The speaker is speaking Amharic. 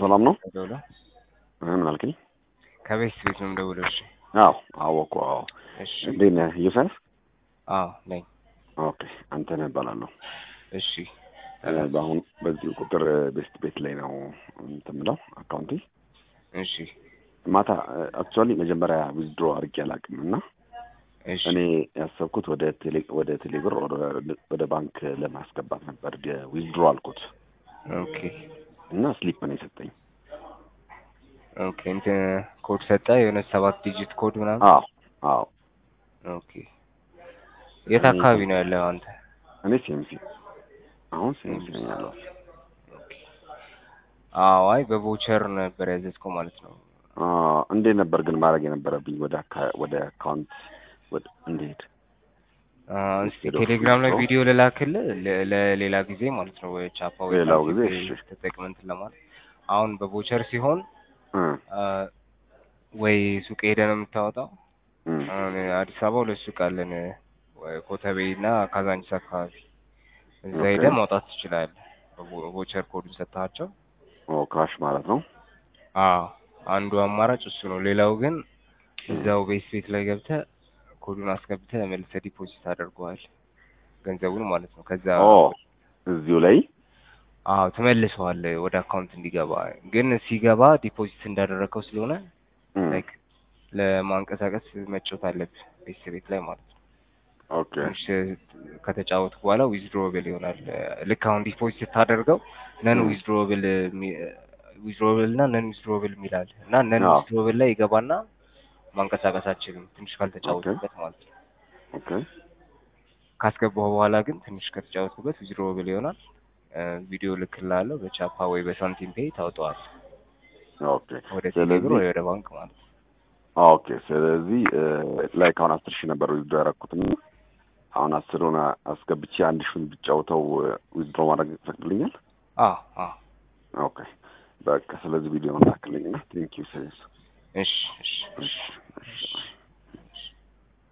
ሰላም ነው ደውሎ ምን አልከኝ? ከቤት ቤት ነው ደውሎ። እሺ አወኩ። እሺ እንዴት ነህ ዮሴፍ? ነኝ። ኦኬ አንተ ነህ እባላለሁ። እሺ በአሁን በዚህ ቁጥር ቤት ላይ ነው የምትምለው አካውንቴ። እሺ ማታ አክቹአሊ መጀመሪያ ዊዝድሮ አድርጌ አላውቅም እና እሺ እኔ ያሰብኩት ወደ ቴሌብር ወደ ባንክ ለማስገባት ነበር ዊዝድሮ አልኩት። ኦኬ እና ስሊፕ ነው የሰጠኝ። ኦኬ እንትን ኮድ ሰጣ የሆነ 7 ዲጂት ኮድ ምናምን። አዎ ኦኬ የት አካባቢ ነው ያለው አንተ? እኔ ሲኤምሲ አሁን ሲኤምሲ ነኝ ያለው። ኦኬ አይ በቮቸር ነበር ያዘዝከው ማለት ነው። እንዴት ነበር ግን ማድረግ የነበረብኝ ወደ አካውንት እንዴት? እስቲ ቴሌግራም ላይ ቪዲዮ ልላክልህ ለሌላ ጊዜ ማለት ነው። ወይ ቻፓ ወይ ሌላው ጊዜ ተጠቅመንት ለማለት አሁን በቮቸር ሲሆን ወይ ሱቅ ሄደህ ነው የምታወጣው። አዲስ አበባ ሁለት ሱቅ አለን፣ ኮተቤና ካዛንቺስ አካባቢ። እዛ ሄደህ ማውጣት ትችላለህ። ቮቸር ኮዱን ሰጥታቸው ካሽ ማለት ነው። አንዱ አማራጭ እሱ ነው። ሌላው ግን እዛው ቤት ላይ ገብተህ ኮዱን አስገብተህ መልሰህ ዲፖዚት አድርገዋል ገንዘቡን ማለት ነው። ከዛ እዚሁ ላይ ተመልሰዋል ወደ አካውንት እንዲገባ። ግን ሲገባ ዲፖዚት እንዳደረከው ስለሆነ ላይክ ለማንቀሳቀስ መጫወት አለብህ ቤት ላይ ማለት ነው። ኦኬ ትንሽ ከተጫወት በኋላ ዊዝድሮብል ይሆናል። ልክ አሁን ዲፖዚት ስታደርገው ነን ዊዝድሮብል እና ነን ዊዝድሮብል የሚላል እና ነን ዊዝድሮብል ላይ ይገባና ማንቀሳቀሳችንም ትንሽ ካልተጫወቱበት ማለት ነው። ኦኬ ካስገባው በኋላ ግን ትንሽ ከተጫወቱበት ዊዝድሮብል ይሆናል። ቪዲዮ ልክልሃለሁ በቻፓ ወይ በሳንቲም ፔይ ታውጣዋለህ። ኦኬ ወደ ቴሌብር ወይ ወደ ባንክ ማለት ነው። ኦኬ ስለዚህ ላይክ አሁን 10,000 ነበር ዊዝድሮ ያደረኩትና አሁን 10ውን አስገብቼ 1,000 ብጫውተው ዊዝድሮ ማድረግ ይፈቅድልኛል? ኦኬ በቃ ስለዚህ ቪዲዮውን ላክልኝና ቴንክ ዩ ሴስ። እሺ